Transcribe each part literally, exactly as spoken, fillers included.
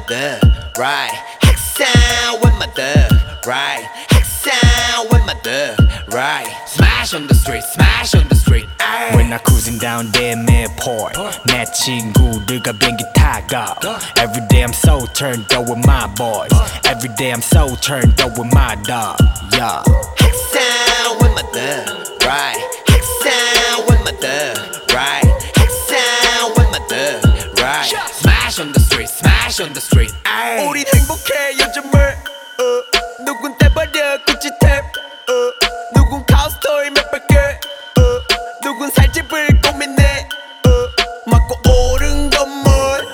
thug, right? Hexan with my thug, right? Hexan with my thug, right? Smash on the street, smash on the street. Ay. When I cruising down damn airport, 내 친구들과 비행기 타고. Every day I'm so turned up with my boys. Every day I'm so turned up with my dog. Yeah. Hexan with my thug, right? Hexan with my thug, right? Hexan with my thug, right? Smash on the street, smash on the street. Ay. 우린 행복해 요즘을 어. 누군 떼버려 구찌 탭 어. 누군 카우스토이 몇백 개 어. 누군 살집을 고민해 어. 맞고 오른 건물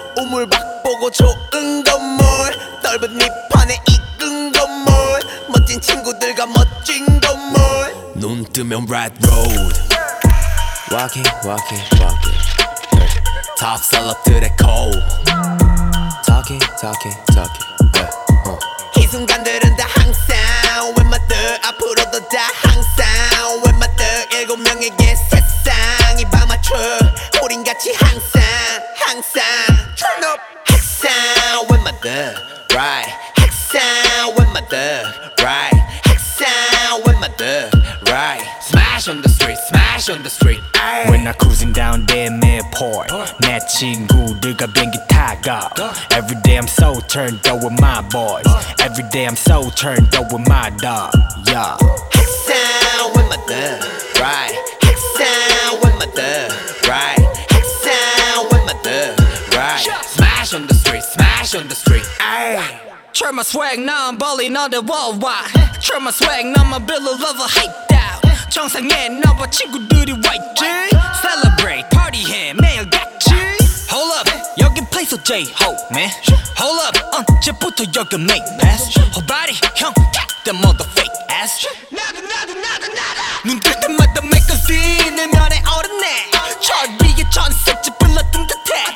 우물박 보고 좋은 건물 넓은 밑판에 익은 건물 멋진 친구들과 멋진 건물 눈 뜨면 red road Walking, walking, walking Top 셀럽들의 cold Talking, talking, talking yeah, uh. 이 순간들은 다 항상 with my thug 앞으로도 다 항상 with my thug 일곱 명에게 세상이 by my truck 우린 같이 항상 항상 turn up Hexan with my thug, right? Hexan with my thug, right? Hexan with my thug, right? Smash on the street, smash on the street. Ay. When I cruising down damn airport, 내 친구들과 비행기 타고. Every day I'm so turned up with my boys. Every day I'm so turned up with my dog. Yeah. Hexan with my thug, right? Hexan with my thug, right? Hexan with my thug, right? Smash on the street, smash on the street. Ay. Turn my swag, now I'm balling on the worldwide. Turn my swag, now my bill of love hyped out. 정상에 너와 친구들이 와 있지. Celebrate, party 해 매일 같이. Hold up, 여긴 place of J-Ho, man. Hold up, 언제부터 여기 make pass. Whole body, 형, the mother fake ass. 나도 나도 나도 나도. 눈 뜰 때마다 magazine 내 면에 오르네. 저 위에 전색지 불렀던 듯해.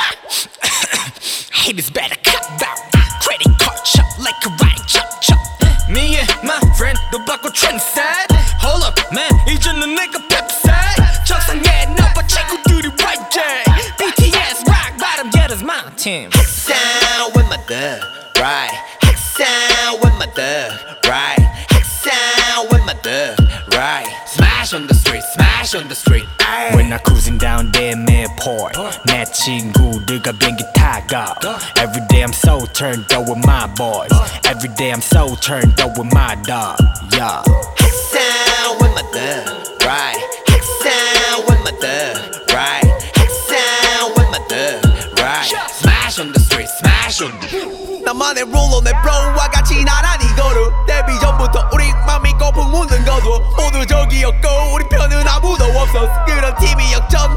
Haters better cut down. Credit card shop like a ride chop chop. Me and my friend 너 바꿔 trend set. Hold up man 이제는 내가 펩사이. 적상에 너와 친구들이 와이제. 비티에스 rock bottom yeah that's my team. Hexan with my thug, right? Hexan with my thug, right? Hexan with my thug, right? Smash on the street, smash on the street. Ay. When I cruising down damn airport, 내 친구들과 비행기 타고. Every day I'm so turned up with my boys. Every day I'm so turned up with my dog. Yeah. Hexan with my thug, right? Hexan with my thug, right? Hexan with my thug, right? Smash on the street, smash on the street. 나만의 룰로 내 브로와 같이 나란히 걸어 데뷔 전부터 우리 맘이 거품 묻는 거도 모두 저기였고 우리 편은 아무도 없었어 그런 팀이 역전